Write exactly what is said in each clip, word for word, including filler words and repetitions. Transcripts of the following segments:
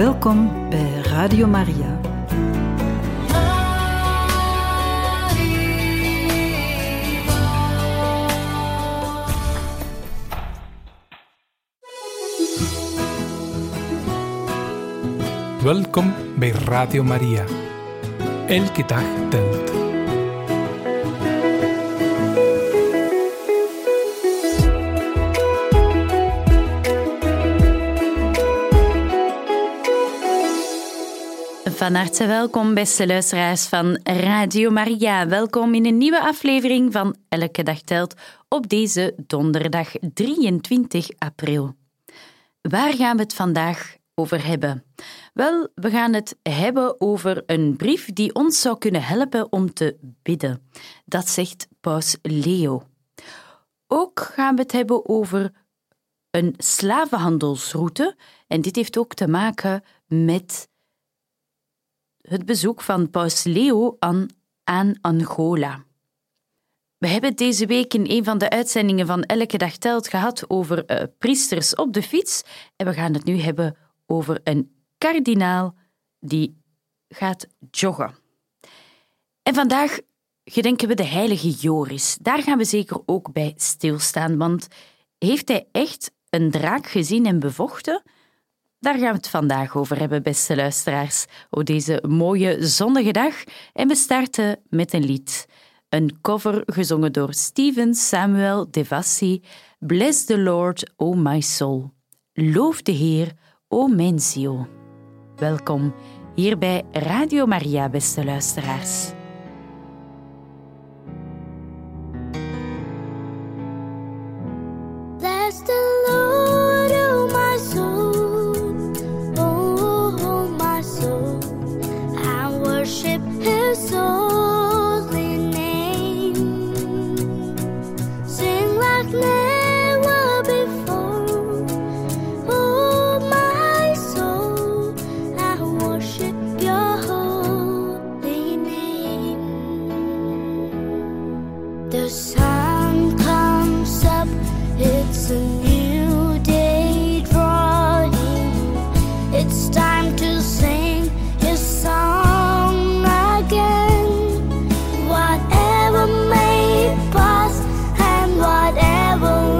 Welkom bij Radio Maria. Welkom bij Radio Maria. Elke dag telt. Van harte welkom, beste luisteraars van Radio Maria. Welkom in een nieuwe aflevering van Elke Dag Telt op deze donderdag drieëntwintig april. Waar gaan we het vandaag over hebben? Wel, we gaan het hebben over een brief die ons zou kunnen helpen om te bidden. Dat zegt paus Leo. Ook gaan we het hebben over een slavenhandelsroute. En dit heeft ook te maken met het bezoek van paus Leo aan, aan Angola. We hebben deze week in een van de uitzendingen van Elke Dag Telt gehad over uh, priesters op de fiets. En we gaan het nu hebben over een kardinaal die gaat joggen. En vandaag gedenken we de heilige Joris. Daar gaan we zeker ook bij stilstaan, want heeft hij echt een draak gezien en bevochten? Daar gaan we het vandaag over hebben, beste luisteraars, op deze mooie zonnige dag. En we starten met een lied. Een cover gezongen door Stephen Samuel Devassi. Bless the Lord, O my soul. Loof de Heer, o mijn ziel. Welkom hier bij Radio Maria, beste luisteraars. Bless the Lord, O my soul, O my soul, and worship His holy name. Sing like never before, O my soul, and worship Your holy name. The sun comes up, it's a new day drawing. It's time to sing His song again. Whatever may pass and whatever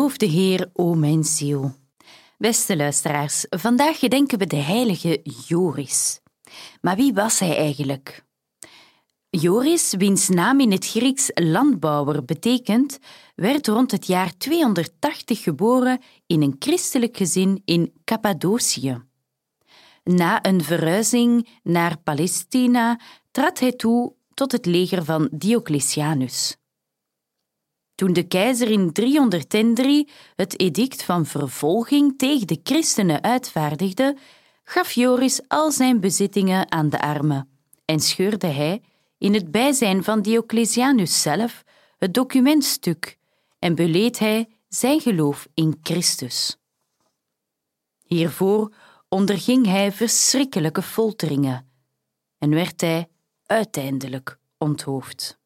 Loof de Heer, o mijn ziel. Beste luisteraars, vandaag gedenken we de heilige Joris. Maar wie was hij eigenlijk? Joris, wiens naam in het Grieks landbouwer betekent, werd rond het jaar tweehonderdtachtig geboren in een christelijk gezin in Cappadocië. Na een verhuizing naar Palestina trad hij toe tot het leger van Diocletianus. Toen de keizer in driehonderddrie het edict van vervolging tegen de christenen uitvaardigde, gaf Joris al zijn bezittingen aan de armen en scheurde hij, in het bijzijn van Diocletianus zelf, het document stuk en beleed hij zijn geloof in Christus. Hiervoor onderging hij verschrikkelijke folteringen en werd hij uiteindelijk onthoofd.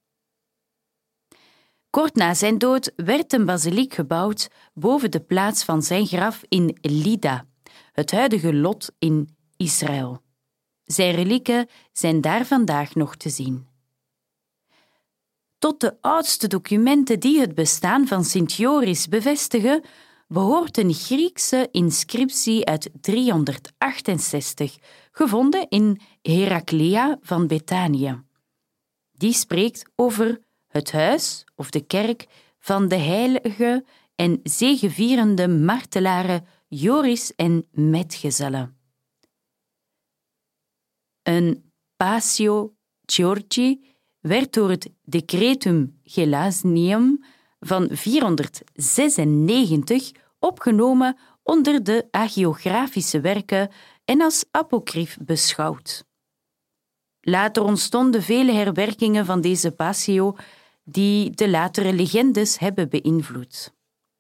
Kort na zijn dood werd een basiliek gebouwd boven de plaats van zijn graf in Lydda, het huidige Lot in Israël. Zijn relieken zijn daar vandaag nog te zien. Tot de oudste documenten die het bestaan van Sint Joris bevestigen, behoort een Griekse inscriptie uit driehonderdachtenzestig, gevonden in Heraclea van Bethanië. Die spreekt over het huis of de kerk van de heilige en zegevierende martelaren Joris en metgezellen. Een Passio Georgi werd door het Decretum Gelasium van vierhonderdzesennegentig opgenomen onder de hagiografische werken en als apocrief beschouwd. Later ontstonden vele herwerkingen van deze Passio die de latere legendes hebben beïnvloed.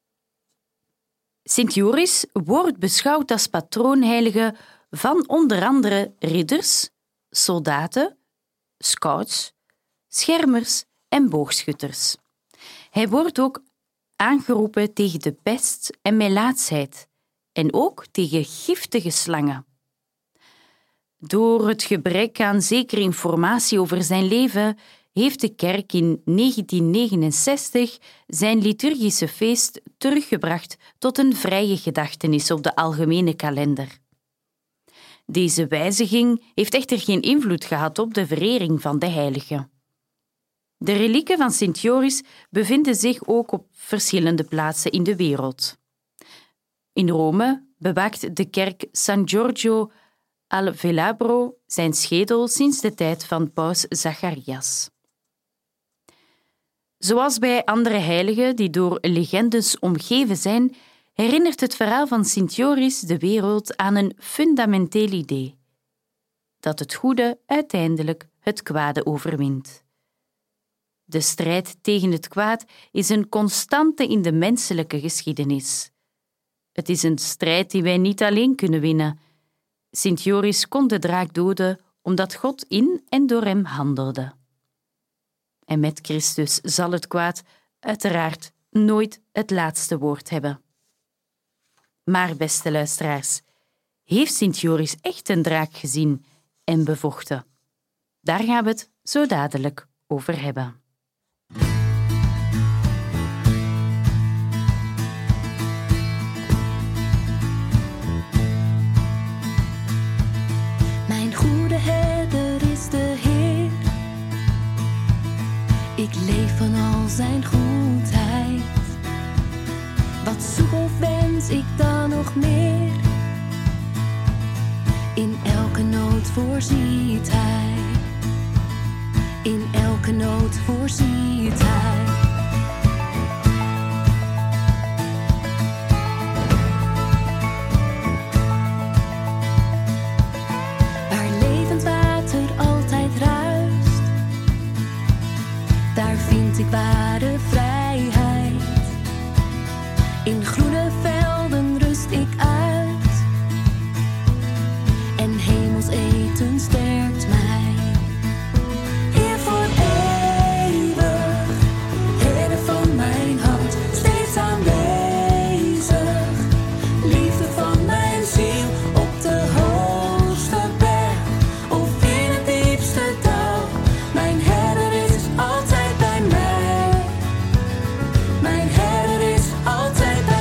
Sint Joris wordt beschouwd als patroonheilige van onder andere ridders, soldaten, scouts, schermers en boogschutters. Hij wordt ook aangeroepen tegen de pest en melaatsheid en ook tegen giftige slangen. Door het gebrek aan zekere informatie over zijn leven heeft de kerk in negentien negenenzestig zijn liturgische feest teruggebracht tot een vrije gedachtenis op de algemene kalender. Deze wijziging heeft echter geen invloed gehad op de verering van de heilige. De relieken van Sint Joris bevinden zich ook op verschillende plaatsen in de wereld. In Rome bewaakt de kerk San Giorgio al Velabro zijn schedel sinds de tijd van paus Zacharias. Zoals bij andere heiligen die door legendes omgeven zijn, herinnert het verhaal van Sint Joris de wereld aan een fundamenteel idee: dat het goede uiteindelijk het kwade overwint. De strijd tegen het kwaad is een constante in de menselijke geschiedenis. Het is een strijd die wij niet alleen kunnen winnen. Sint Joris kon de draak doden omdat God in en door hem handelde. En met Christus zal het kwaad uiteraard nooit het laatste woord hebben. Maar, beste luisteraars, heeft Sint Joris echt een draak gezien en bevochten? Daar gaan we het zo dadelijk over hebben. Mijn goede herder is de Heer. Ik leef van al zijn goedheid. Wat zoek of wens ik dan nog meer? In elke nood voorziet hij. In elke nood voorziet hij. Waar levend water altijd ruist, daar vind ik ware vrijheid. In groene velden rust ik uit en hemels eten sterkt mij. Heer voor eeuwig, Heer van mijn hart, steeds aanwezig. Liefde van mijn ziel op de hoogste berg of in het diepste dal. Mijn herder is altijd bij mij. Mijn herder is altijd bij mij.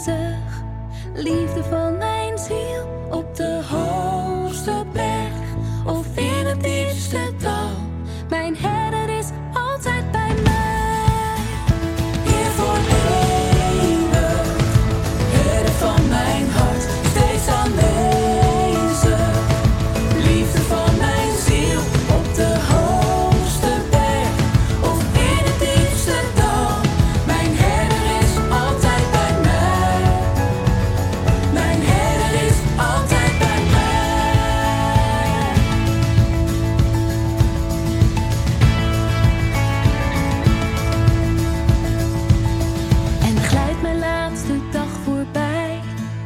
aanwezig. Liefde van mijn ziel op de hoogste berg of in het diepste dal. Mijn herder is altijd bij mij. Hier voor eeuwig, herder van mijn hart, steeds aanwezig. Liefde van mijn ziel op de hoogste berg of in het diepste dal. Mijn herder is altijd bij mij. Mijn herder is altijd bij mij. En glijdt mijn laatste dag voorbij,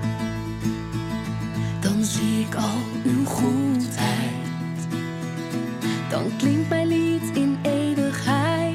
dan zie ik al uw goedheid. Dan klinkt mijn lied in eeuwigheid,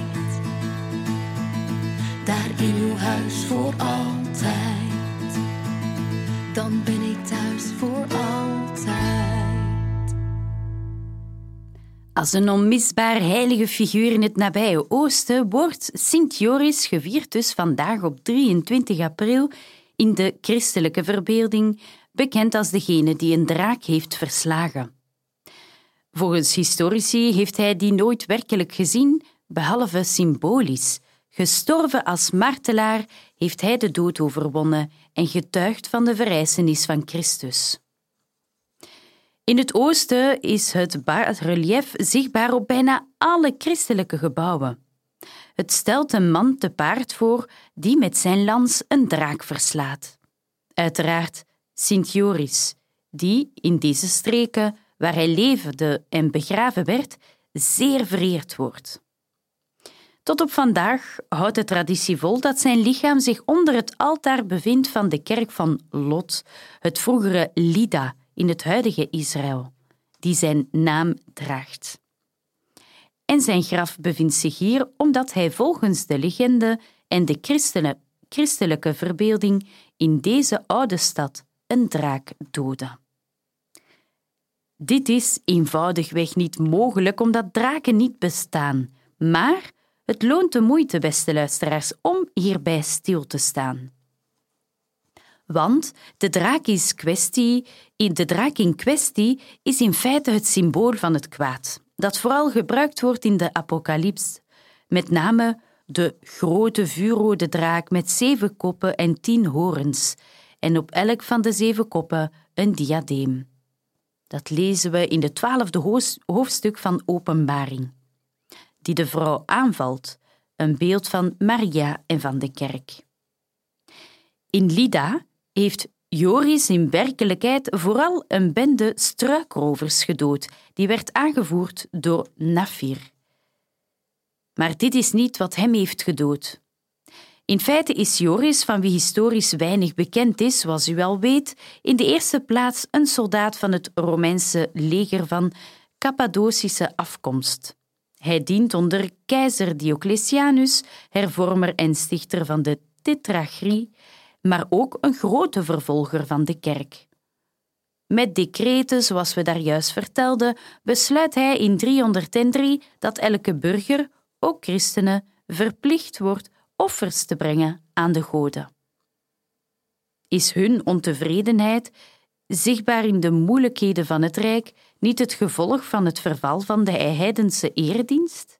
daar in uw huis voor altijd. Dan ben ik thuis voor altijd. Als een onmisbaar heilige figuur in het nabije Oosten wordt Sint Joris gevierd dus vandaag op drieëntwintig april in de christelijke verbeelding, bekend als degene die een draak heeft verslagen. Volgens historici heeft hij die nooit werkelijk gezien, behalve symbolisch. Gestorven als martelaar heeft hij de dood overwonnen en getuigd van de verrijzenis van Christus. In het oosten is het bas-relief zichtbaar op bijna alle christelijke gebouwen. Het stelt een man te paard voor die met zijn lans een draak verslaat. Uiteraard Sint Joris, die in deze streken, waar hij leefde en begraven werd, zeer vereerd wordt. Tot op vandaag houdt de traditie vol dat zijn lichaam zich onder het altaar bevindt van de kerk van Lot, het vroegere Lida in het huidige Israël, die zijn naam draagt. En zijn graf bevindt zich hier omdat hij volgens de legende en de christelijke verbeelding in deze oude stad een draak doodde. Dit is eenvoudigweg niet mogelijk omdat draken niet bestaan, maar het loont de moeite, beste luisteraars, om hierbij stil te staan. Want de draak, is kwestie, de draak in kwestie is in feite het symbool van het kwaad, dat vooral gebruikt wordt in de apocalyps, met name de grote vuurrode draak met zeven koppen en tien horens, en op elk van de zeven koppen een diadeem. Dat lezen we in het twaalfde hoofdstuk van Openbaring, die de vrouw aanvalt, een beeld van Maria en van de kerk. In Lida heeft Joris in werkelijkheid vooral een bende struikrovers gedood, die werd aangevoerd door Nafir. Maar dit is niet wat hem heeft gedood. In feite is Joris, van wie historisch weinig bekend is, zoals u wel weet, in de eerste plaats een soldaat van het Romeinse leger van Cappadocische afkomst. Hij dient onder keizer Diocletianus, hervormer en stichter van de Tetrachrie, maar ook een grote vervolger van de kerk. Met decreten, zoals we daar juist vertelden, besluit hij in driehonderddrie dat elke burger, ook christenen, verplicht wordt offers te brengen aan de goden. Is hun ontevredenheid, zichtbaar in de moeilijkheden van het Rijk, niet het gevolg van het verval van de heidense eredienst?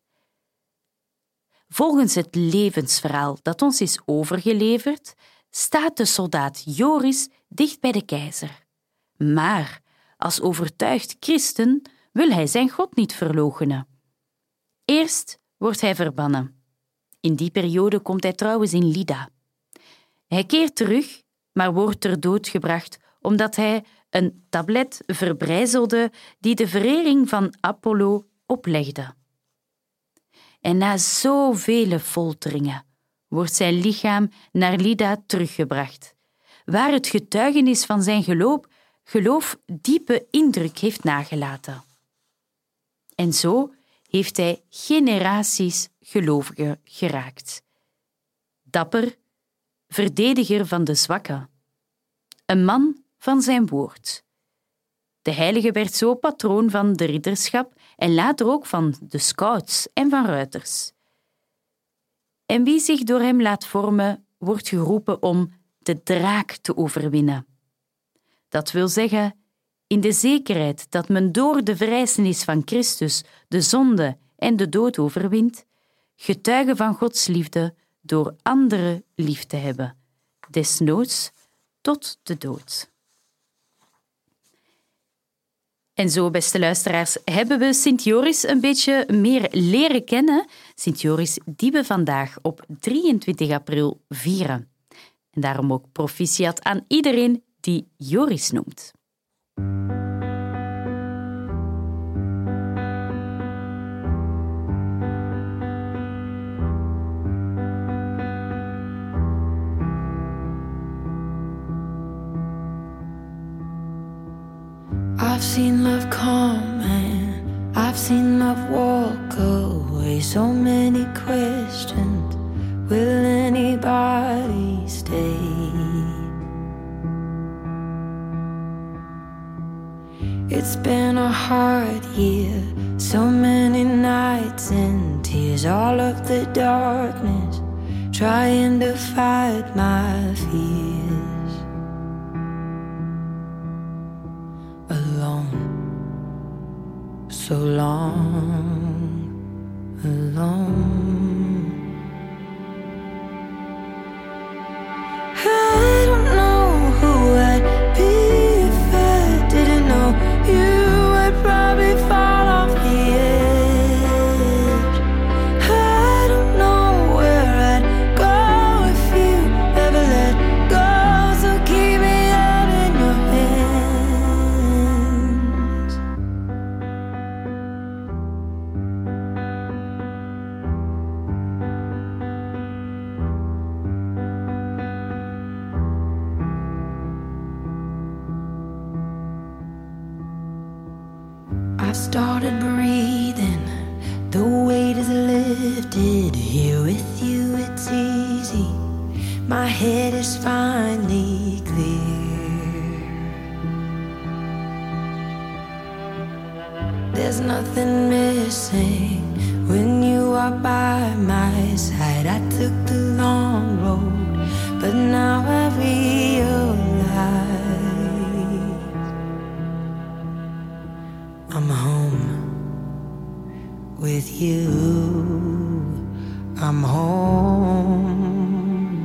Volgens het levensverhaal dat ons is overgeleverd, staat de soldaat Joris dicht bij de keizer. Maar als overtuigd christen wil hij zijn God niet verloochenen. Eerst wordt hij verbannen. In die periode komt hij trouwens in Lida. Hij keert terug, maar wordt ter dood gebracht omdat hij een tablet verbrijzelde die de verering van Apollo oplegde. En na zoveel folteringen wordt zijn lichaam naar Lida teruggebracht, waar het getuigenis van zijn geloof, geloof diepe indruk heeft nagelaten. En zo heeft hij generaties gelovigen geraakt. Dapper, verdediger van de zwakken, een man van zijn woord. De heilige werd zo patroon van de ridderschap en later ook van de scouts en van ruiters. En wie zich door hem laat vormen, wordt geroepen om de draak te overwinnen. Dat wil zeggen, in de zekerheid dat men door de verrijzenis van Christus de zonde en de dood overwint, getuigen van Gods liefde door anderen lief te hebben, desnoods tot de dood. En zo, beste luisteraars, hebben we Sint Joris een beetje meer leren kennen. Sint Joris die we vandaag op drieëntwintig april vieren. En daarom ook proficiat aan iedereen die Joris noemt. I've seen love come and I've seen love walk away. So many questions, will anybody stay? It's been a hard year, so many nights and tears, all of the darkness, trying to fight my fears. So long, alone. I don't know who I'd be if I didn't know you. I'd probably fall off the edge. I don't know where I'd go if you ever let go. So keep me out in your hands. I've started breathing, the weight is lifted. Here with you it's easy, my head is finally clear. There's nothing missing when you are by my side. I took the long road, but now I realize I'm home with you. I'm home.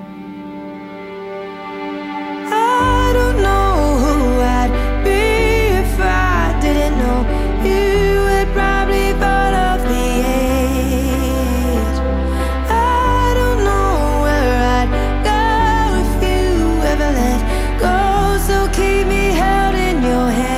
I don't know who I'd be if I didn't know you. Would probably fall off the edge. I don't know where I'd go if you ever let go. So keep me held in your hands.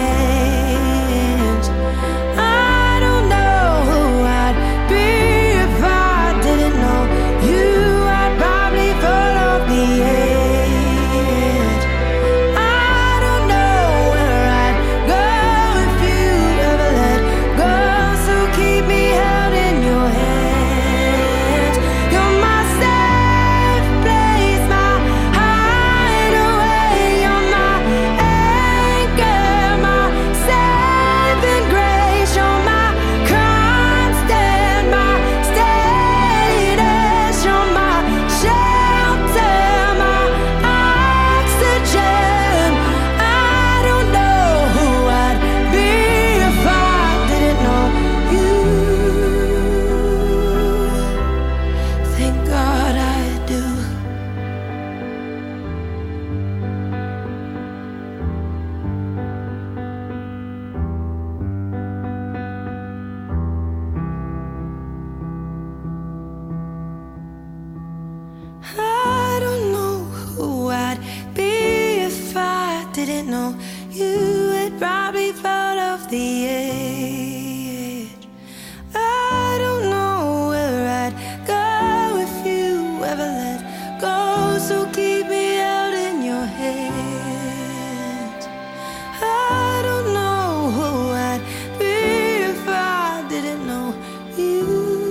Didn't know you had probably fall off the edge. I don't know where I'd go if you ever let go. So keep me out in your hands. I don't know who I'd be if I didn't know you.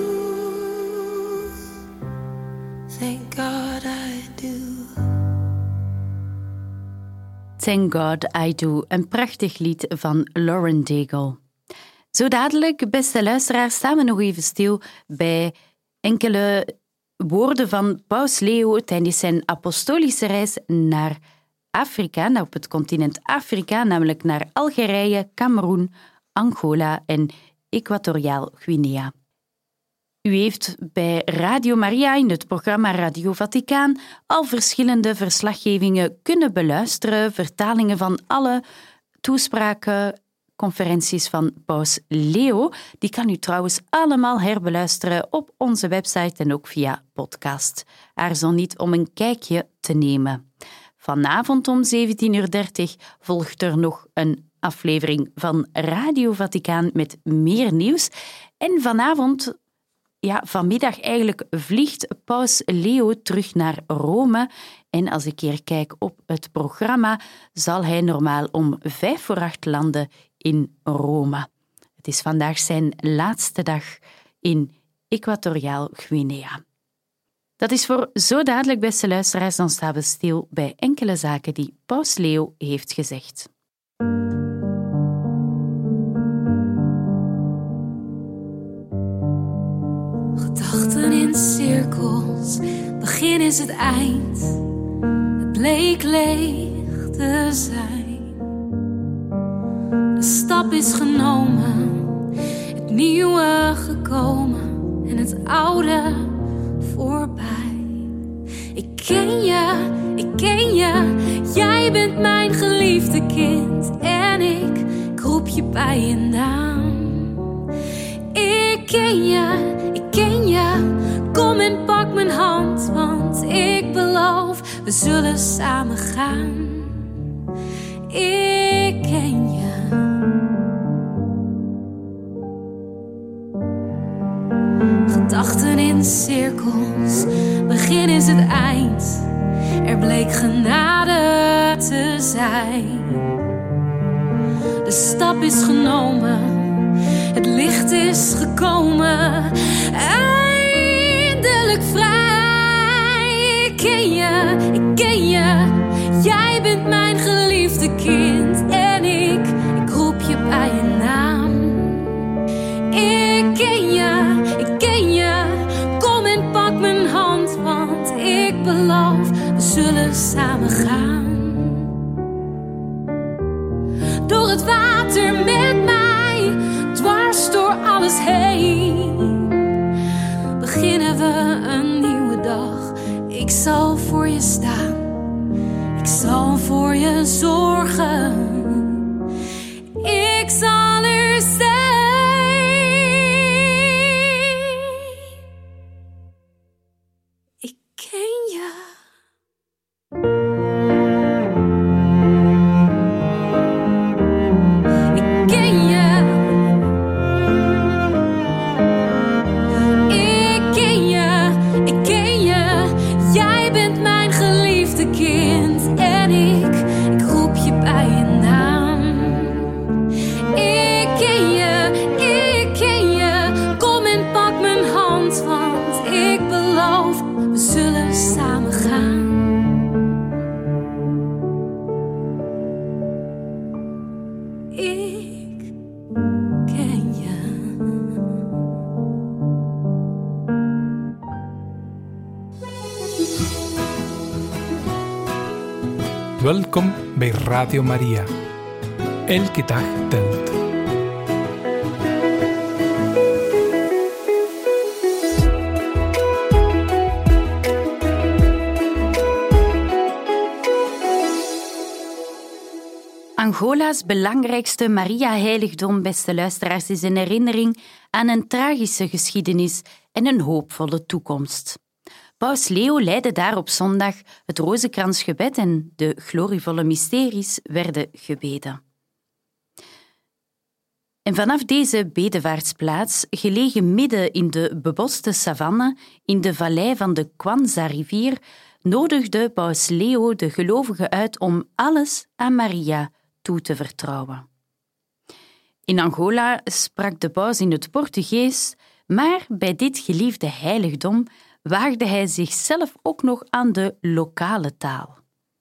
Thank God I do. Thank God I Do, een prachtig lied van Lauren Daigle. Zo dadelijk, beste luisteraars, staan we nog even stil bij enkele woorden van Paus Leo tijdens zijn apostolische reis naar Afrika, op het continent Afrika, namelijk naar Algerije, Kameroen, Angola en Equatoriaal Guinea. U heeft bij Radio Maria in het programma Radio Vaticaan al verschillende verslaggevingen kunnen beluisteren, vertalingen van alle toespraken, conferenties van Paus Leo. Die kan u trouwens allemaal herbeluisteren op onze website en ook via podcast. Aarzel niet om een kijkje te nemen. Vanavond om zeventien uur dertig volgt er nog een aflevering van Radio Vaticaan met meer nieuws. En vanavond, ja, vanmiddag eigenlijk, vliegt Paus Leo terug naar Rome. En als ik hier kijk op het programma, zal hij normaal om vijf voor acht landen in Rome. Het is vandaag zijn laatste dag in Equatoriaal Guinea. Dat is voor zo dadelijk, beste luisteraars, dan staan we stil bij enkele zaken die Paus Leo heeft gezegd. Gedachten in cirkels, begin is het eind. Het bleek leeg te zijn. De stap is genomen, het nieuwe gekomen en het oude voorbij. Ik ken je, ik ken je, jij bent mijn geliefde kind. En ik, ik roep je bij je naam. Ik ken je, ik ken je, kom en pak mijn hand, want ik beloof, we zullen samen gaan. Ik ken je. Gedachten in cirkels, begin is het eind. Er bleek genade te zijn. De stap is genomen, het licht is gekomen. Eindelijk vrij. Ik ken je, ik ken je, jij bent mijn geliefde kind. En ik, ik roep je bij je naam. Ik ken je, ik ken je, kom en pak mijn hand, want ik beloof, we zullen samen gaan. Door het water met mij, dwars door alles heen, beginnen we een nieuwe dag. Ik zal voor je staan, ik zal voor je zorgen. Ik zal er zijn. Ik ken je. Ik ken je. Ik ken je. Ik ken je. Jij bent mijn geliefde kind. En ik, ik roep je bij je naam. Ik ken je. Ik ken je. Kom en pak mijn hand, want ik beloof, we zullen samen gaan. Ik ken je. Welkom bij Radio Maria. Elke dag telt. Angola's belangrijkste Maria-heiligdom, beste luisteraars, is een herinnering aan een tragische geschiedenis en een hoopvolle toekomst. Paus Leo leidde daar op zondag het rozenkransgebed en de glorievolle mysteries werden gebeden. En vanaf deze bedevaartsplaats, gelegen midden in de beboste savanne in de vallei van de Kwanza-rivier, nodigde Paus Leo de gelovigen uit om alles aan Maria toe te vertrouwen. In Angola sprak de paus in het Portugees, maar bij dit geliefde heiligdom waagde hij zichzelf ook nog aan de lokale taal.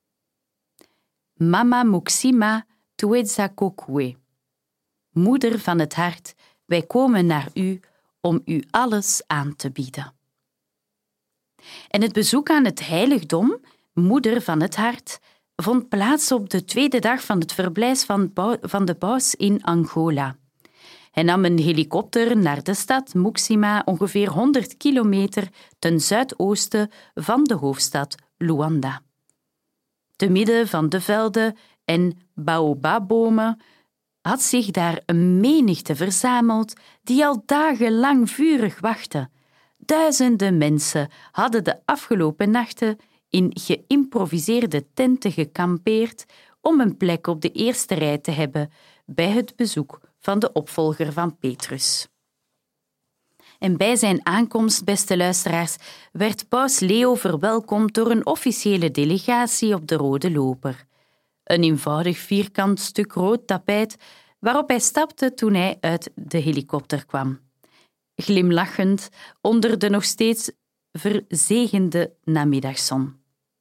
Mama Muxima Tuedza Kokwe. Moeder van het hart, wij komen naar u om u alles aan te bieden. En het bezoek aan het heiligdom, moeder van het hart, vond plaats op de tweede dag van het verblijf van de paus in Angola. Hij nam een helikopter naar de stad Muxima, ongeveer honderd kilometer ten zuidoosten van de hoofdstad Luanda. Te midden van de velden en baobabbomen had zich daar een menigte verzameld die al dagenlang vurig wachtte. Duizenden mensen hadden de afgelopen nachten in geïmproviseerde tenten gekampeerd om een plek op de eerste rij te hebben bij het bezoek van de opvolger van Petrus. En bij zijn aankomst, beste luisteraars, werd paus Leo verwelkomd door een officiële delegatie op de rode loper. Een eenvoudig vierkant stuk rood tapijt waarop hij stapte toen hij uit de helikopter kwam. Glimlachend onder de nog steeds verzegende namiddagzon.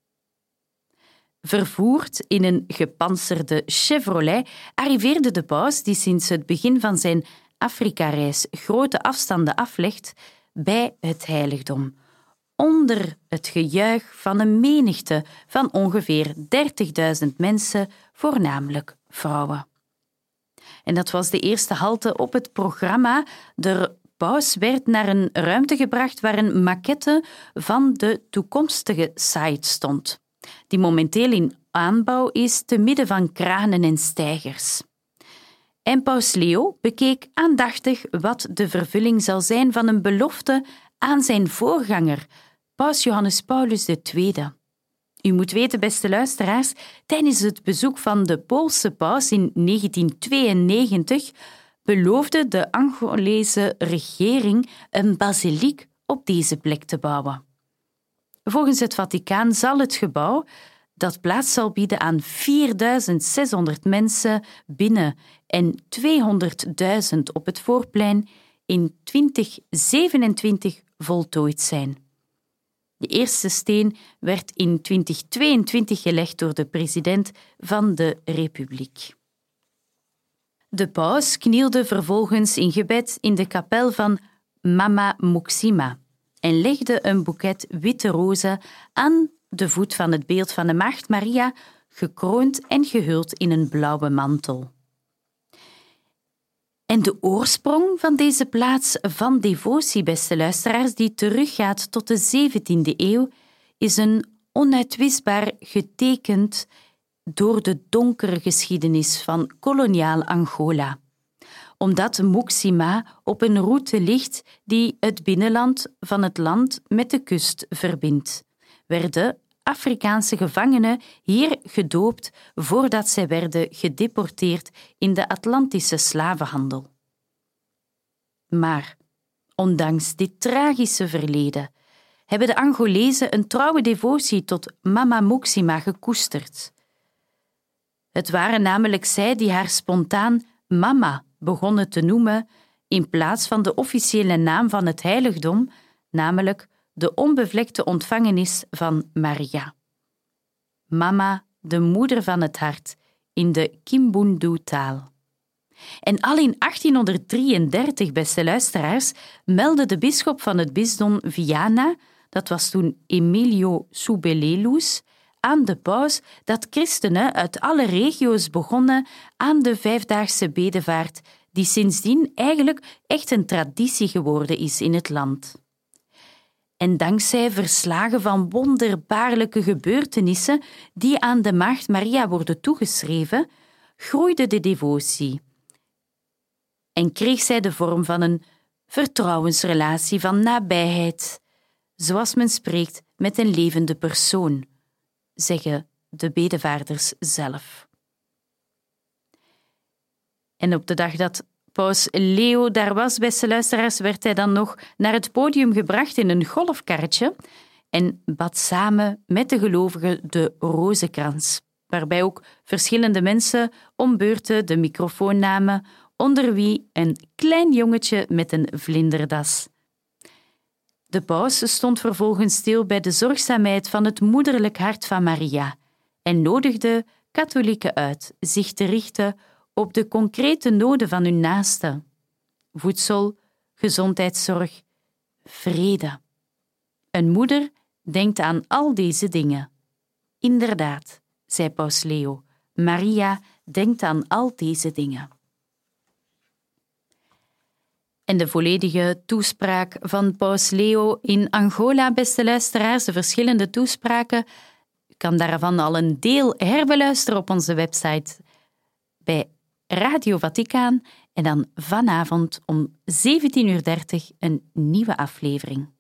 Vervoerd in een gepantserde Chevrolet arriveerde de paus, die sinds het begin van zijn Afrika-reis grote afstanden aflegt, bij het heiligdom, onder het gejuich van een menigte van ongeveer dertigduizend mensen, voornamelijk vrouwen. En dat was de eerste halte op het programma. De paus werd naar een ruimte gebracht waar een maquette van de toekomstige site stond, die momenteel in aanbouw is te midden van kranen en steigers. En paus Leo bekeek aandachtig wat de vervulling zal zijn van een belofte aan zijn voorganger, paus Johannes Paulus de Tweede. U moet weten, beste luisteraars, tijdens het bezoek van de Poolse paus in negentien tweeënnegentig beloofde de Angolese regering een basiliek op deze plek te bouwen. Volgens het Vaticaan zal het gebouw, dat plaats zal bieden aan vierduizend zeshonderd mensen binnen en tweehonderdduizend op het voorplein, in twintig zevenentwintig voltooid zijn. De eerste steen werd in twintig tweeëntwintig gelegd door de president van de Republiek. De paus knielde vervolgens in gebed in de kapel van Mama Muxima en legde een boeket witte rozen aan de voet van het beeld van de Maagd Maria, gekroond en gehuld in een blauwe mantel. En de oorsprong van deze plaats van devotie, beste luisteraars, die teruggaat tot de zeventiende eeuw, is een onuitwisbaar getekend door de donkere geschiedenis van koloniaal Angola. Omdat Muxima op een route ligt die het binnenland van het land met de kust verbindt, werden Afrikaanse gevangenen hier gedoopt voordat zij werden gedeporteerd in de Atlantische slavenhandel. Maar, ondanks dit tragische verleden, hebben de Angolezen een trouwe devotie tot Mama Muxima gekoesterd. Het waren namelijk zij die haar spontaan Mama begonnen te noemen in plaats van de officiële naam van het heiligdom, namelijk de onbevlekte ontvangenis van Maria. Mama, de moeder van het hart, in de Kimbundu-taal. En al in achttienhonderddrieëndertig, beste luisteraars, meldde de bisschop van het bisdom Viana, dat was toen Emilio Subelelus, aan de paus dat christenen uit alle regio's begonnen aan de vijfdaagse bedevaart, die sindsdien eigenlijk echt een traditie geworden is in het land. En dankzij verslagen van wonderbaarlijke gebeurtenissen die aan de Maagd Maria worden toegeschreven, groeide de devotie en kreeg zij de vorm van een vertrouwensrelatie van nabijheid, zoals men spreekt met een levende persoon, zeggen de bedevaarders zelf. En op de dag dat paus Leo daar was, beste luisteraars, werd hij dan nog naar het podium gebracht in een golfkarretje en bad samen met de gelovigen de rozenkrans, waarbij ook verschillende mensen om beurten de microfoon namen, onder wie een klein jongetje met een vlinderdas. De paus stond vervolgens stil bij de zorgzaamheid van het moederlijk hart van Maria en nodigde katholieken uit zich te richten op de concrete noden van hun naasten: voedsel, gezondheidszorg, vrede. Een moeder denkt aan al deze dingen. Inderdaad, zei paus Leo, Maria denkt aan al deze dingen. En de volledige toespraak van paus Leo in Angola, beste luisteraars, de verschillende toespraken, u kan daarvan al een deel herbeluisteren op onze website bij Radio Vaticaan en dan vanavond om zeventien uur dertig een nieuwe aflevering.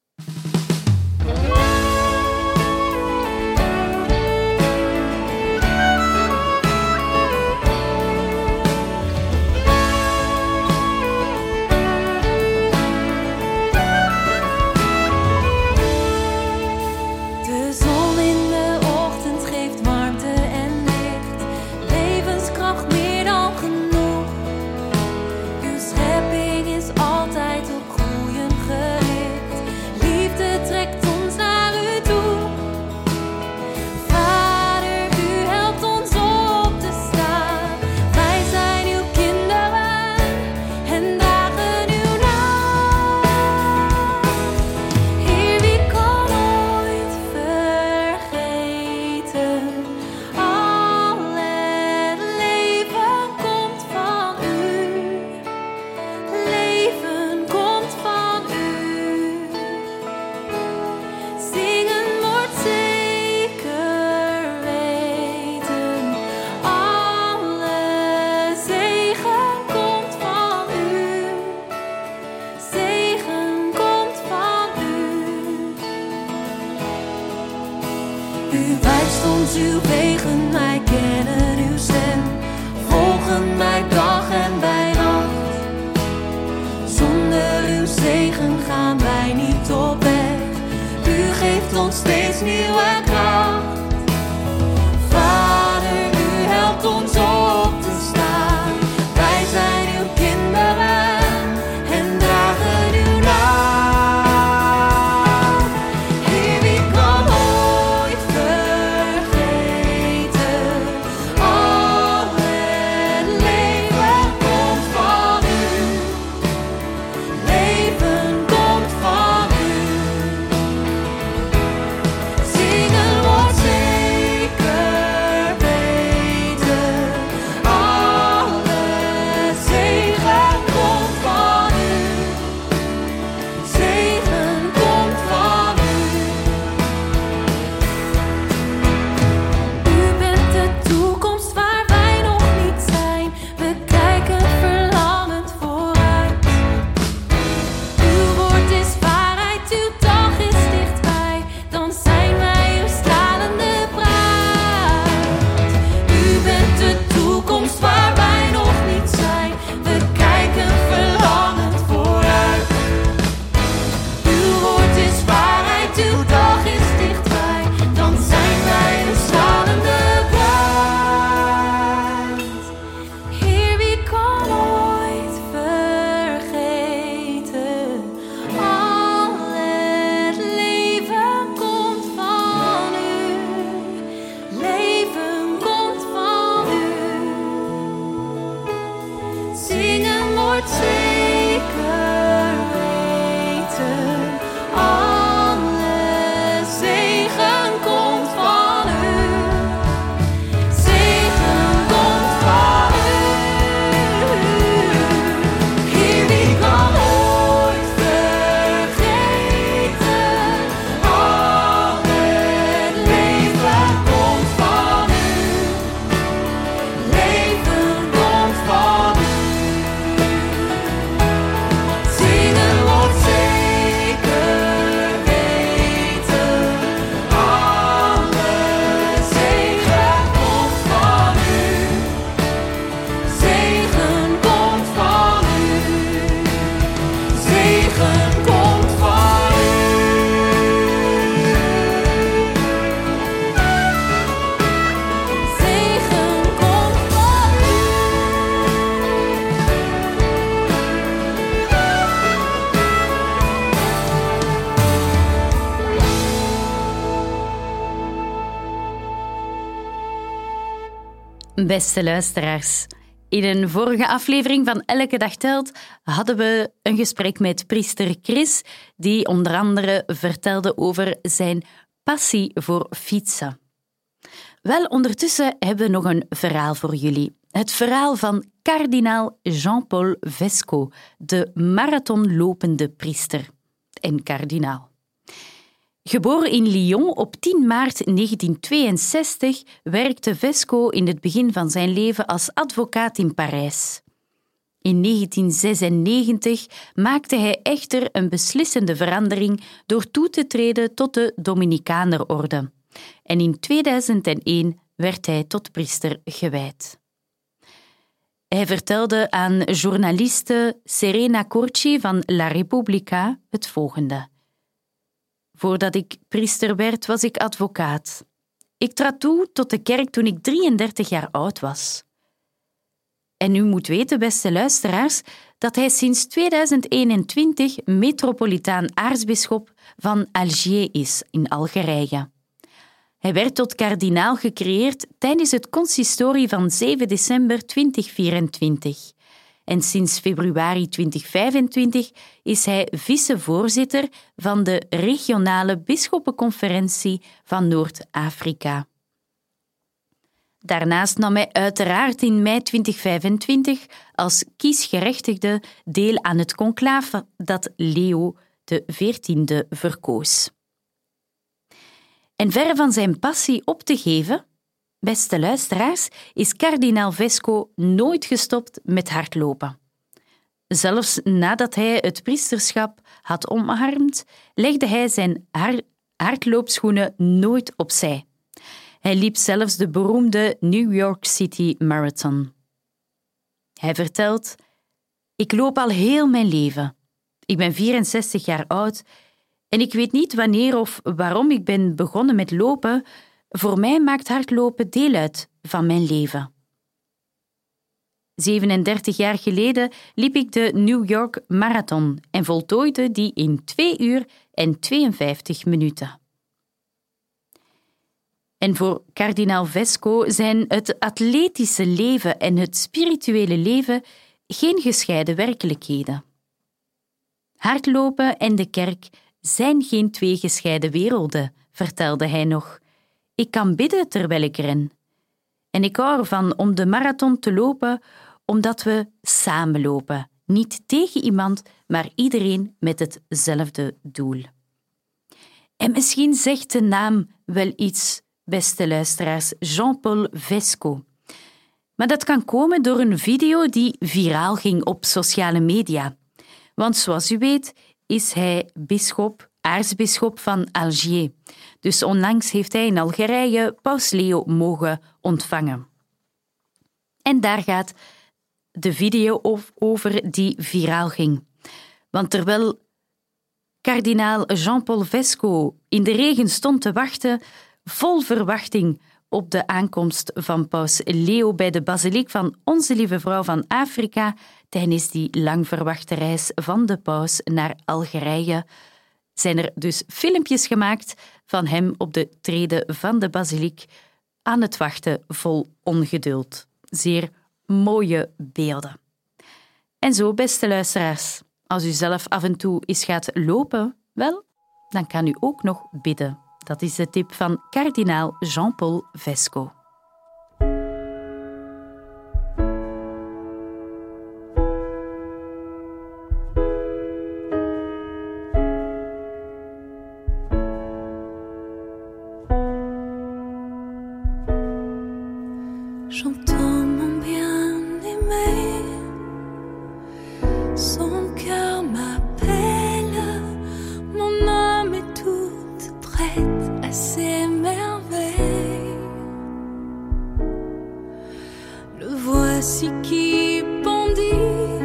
U wijst ons uw wegen, wij kennen uw stem, volgen bij dag en bij nacht. Zonder uw zegen gaan wij niet op weg, u geeft ons steeds nieuwe kracht. Vader, u helpt ons op te staan, wij zijn uw kinderen en dragen uw naam. Beste luisteraars, In een vorige aflevering van Elke Dag Telt hadden we een gesprek met priester Chris, die onder andere vertelde over zijn passie voor fietsen. Wel, ondertussen hebben we nog een verhaal voor jullie. Het verhaal van kardinaal Jean-Paul Vesco, de marathonlopende priester en kardinaal. Geboren in Lyon op tien maart negentien tweeënzestig werkte Vesco in het begin van zijn leven als advocaat in Parijs. In negentien zesennegentig maakte hij echter een beslissende verandering door toe te treden tot de Dominicanerorde. En in tweeduizend één werd hij tot priester gewijd. Hij vertelde aan journaliste Serena Corci van La Repubblica het volgende. Voordat ik priester werd, was ik advocaat. Ik trad toe tot de kerk toen ik drieëndertig jaar oud was. En u moet weten, beste luisteraars, dat hij sinds tweeduizend eenentwintig metropolitaan aartsbisschop van Alger is, in Algerije. Hij werd tot kardinaal gecreëerd tijdens het consistorie van zeven december tweeduizend vierentwintig. En sinds februari tweeduizend vijfentwintig is hij vicevoorzitter van de regionale bisschoppenconferentie van Noord-Afrika. Daarnaast nam hij uiteraard in mei tweeduizend vijfentwintig als kiesgerechtigde deel aan het conclave dat Leo de veertiende verkoos. En verre van zijn passie op te geven, beste luisteraars, is kardinaal Vesco nooit gestopt met hardlopen. Zelfs nadat hij het priesterschap had omarmd, legde hij zijn hardloopschoenen nooit opzij. Hij liep zelfs de beroemde New York City Marathon. Hij vertelt: Ik loop al heel mijn leven. Ik ben vierenzestig jaar oud en ik weet niet wanneer of waarom ik ben begonnen met lopen. Voor mij maakt hardlopen deel uit van mijn leven. zevenendertig jaar geleden liep ik de New York Marathon en voltooide die in twee uur en tweeënvijftig minuten. En voor kardinaal Vesco zijn het atletische leven en het spirituele leven geen gescheiden werkelijkheden. Hardlopen en de kerk zijn geen twee gescheiden werelden, vertelde hij nog. Ik kan bidden terwijl ik ren. En ik hou ervan om de marathon te lopen, omdat we samen lopen. Niet tegen iemand, maar iedereen met hetzelfde doel. En misschien zegt de naam wel iets, beste luisteraars, Jean-Paul Vesco. Maar dat kan komen door een video die viraal ging op sociale media. Want zoals u weet is hij bisschop, aartsbisschop van Alger. Dus onlangs heeft hij in Algerije Paus Leo mogen ontvangen. En daar gaat de video over die viraal ging. Want terwijl kardinaal Jean-Paul Vesco in de regen stond te wachten, vol verwachting op de aankomst van Paus Leo bij de basiliek van Onze Lieve Vrouw van Afrika, tijdens die lang verwachte reis van de paus naar Algerije, zijn er dus filmpjes gemaakt van hem op de trede van de basiliek aan het wachten vol ongeduld. Zeer mooie beelden. En zo, beste luisteraars, als u zelf af en toe eens gaat lopen, wel, dan kan u ook nog bidden. Dat is de tip van kardinaal Jean-Paul Vesco. J'entends mon bien-aimé, son cœur m'appelle, mon âme est toute prête à ses merveilles. Le voici qui bondit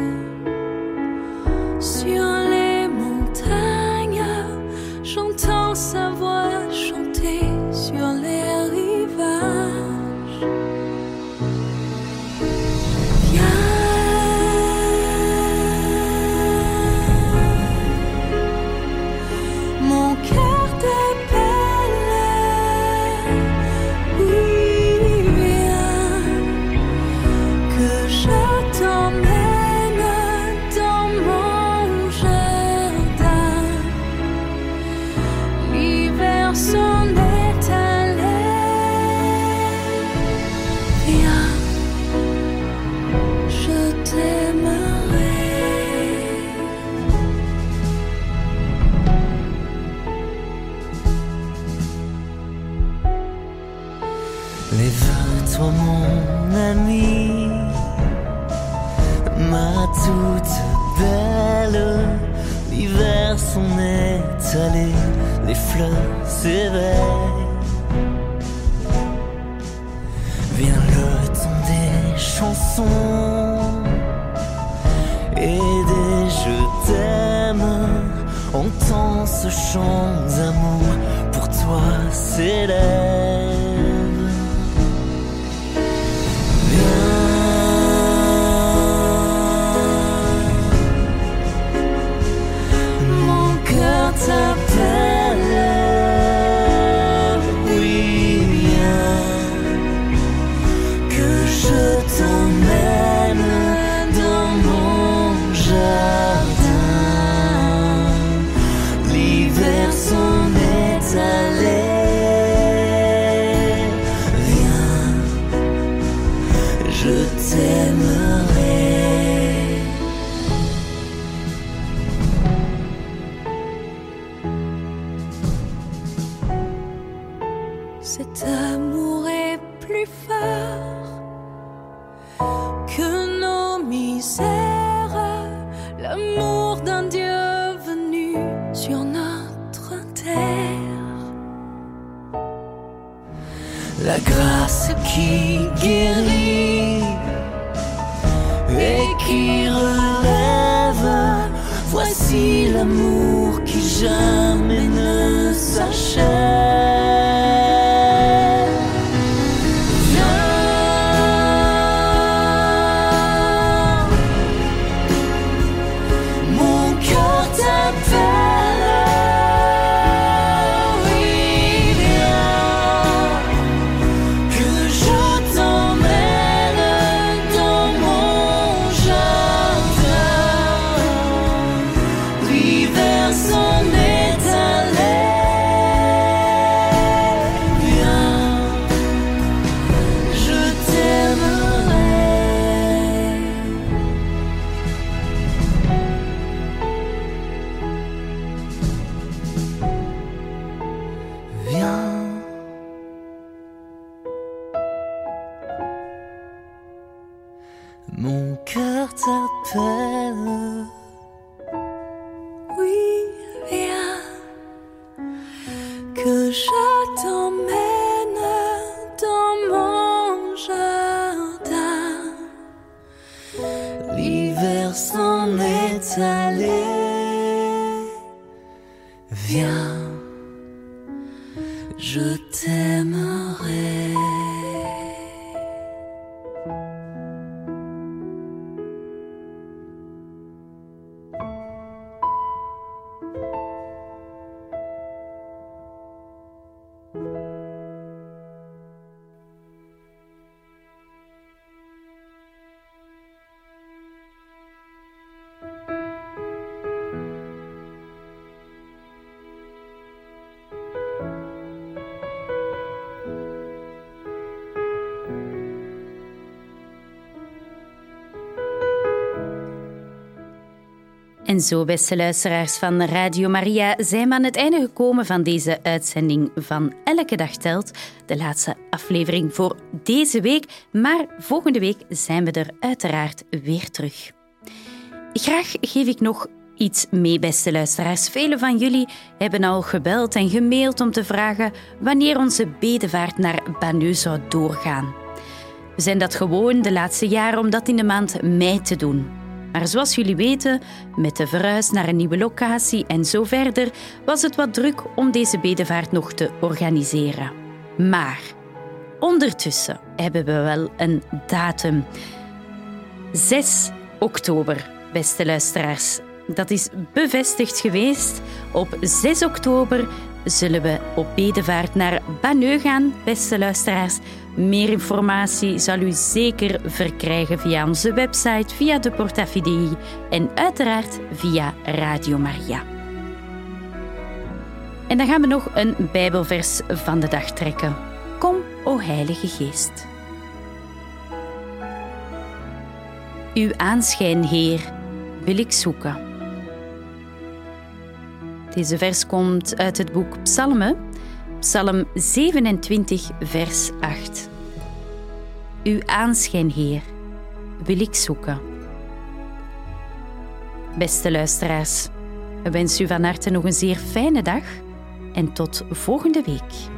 sur les montagnes, j'entends sa voix chanter sur les rivages. Que je mon ami, ma toute belle. L'hiver s'en est allé, les fleurs s'éveillent. Vient le temps des chansons et des je t'aime. Entends ce chant d'amour pour toi s'élève. T'appelle, oui viens, que je t'emmène dans mon jardin. L'hiver s'en est allé, viens, je t'aimerai. Cet amour est plus fort que nos misères, l'amour d'un Dieu venu sur notre terre. La grâce qui guérit et qui relève, voici l'amour qui jamais ne s'achève. Mon cœur t'appelle. Oui, viens, que je t'emmène dans mon jardin. L'hiver s'en est allé, viens, je t'aimerai. En zo, beste luisteraars van Radio Maria, zijn we aan het einde gekomen van deze uitzending van Elke Dag Telt. De laatste aflevering voor deze week, maar volgende week zijn we er uiteraard weer terug. Graag geef ik nog iets mee, beste luisteraars. Velen van jullie hebben al gebeld en gemaild om te vragen wanneer onze bedevaart naar Banneux zou doorgaan. We zijn dat gewoon de laatste jaren om dat in de maand mei te doen. Maar zoals jullie weten, met de verhuis naar een nieuwe locatie en zo verder, was het wat druk om deze bedevaart nog te organiseren. Maar ondertussen hebben we wel een datum. zes oktober, beste luisteraars. Dat is bevestigd geweest. Op zes oktober zullen we op bedevaart naar Banneux gaan, beste luisteraars. Meer informatie zal u zeker verkrijgen via onze website, via de Porta Fidei en uiteraard via Radio Maria. En dan gaan we nog een Bijbelvers van de dag trekken. Kom, o Heilige Geest. Uw aanschijn, Heer, wil ik zoeken. Deze vers komt uit het boek Psalmen, Psalm zevenentwintig, vers acht. Uw aanschijn, Heer, wil ik zoeken. Beste luisteraars, ik wens u van harte nog een zeer fijne dag en tot volgende week.